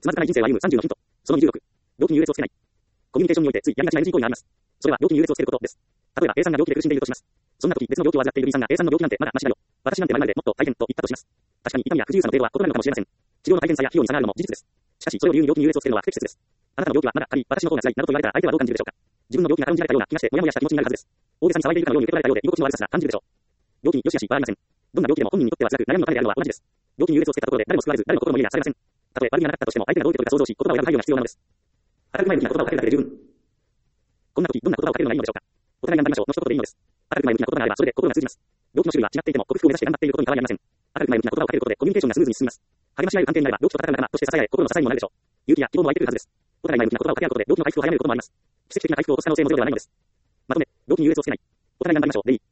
つまずかない人生を歩む30のヒント。その26。病気に優劣をつけない。コミュニケーションにおいてついやりがちな NG 行為があります。それは病気に優劣をつけることです。例えば A さんが病気で苦しんでいるとします。そんな時別の病気を患っている B さんが A さんの病気なんてまだマシだよ。私なんて前までもっと大変と言ったとします。確かに痛みや不自由さの程度は異なるのかもしれません。治療の大変さや費用に差があるのも事実です。しかしそれを理由に病気に優劣をつけるのは不適切です。あなたの病気はまだ軽い、私の方が辛いなどと言われたら相手はどう感じるでしょうか。自分の病気が軽んじられたような気がしてモヤモヤした気持ちになるはずです。大げさに騒いでいるかのように受け取られたようで居心地の悪さすら感じるでしょう。病気に良し悪しはありません。どんな病気でも本人にとっては辛く悩みの種であるのは同じです。病気に優劣をつけたところで誰も救われず誰の心も家にはされません。たとえ悪気がなかったとしても相手がどう受け取るか想像し言葉を選ぶ配慮が必要なのです。明るく前向きな言葉をかけるだけで十分。こんな時どんな言葉をかけるのがいいのでしょうか。お互い頑張りましょうの一言でいいのです。明るく前向きな言葉があればそれで心が通じます。病気の種類は違っていても克服を目指して頑張っていることに変わりありません。明るく前向きな言葉をかけることでコミュニケーションがスムーズに進みます。励まし合える関係になれば病気と戦う仲間として支え合え心の支えにもなるでしょう。勇気や希望も湧いてくるはずです。お互い前向きな言葉をかけ合うことで病気の回復を早めることもあります。奇跡的な回復を起こす可能性もゼロではないのです。まとめ、病気に優劣をつけない。お互い頑張りましょうでいい。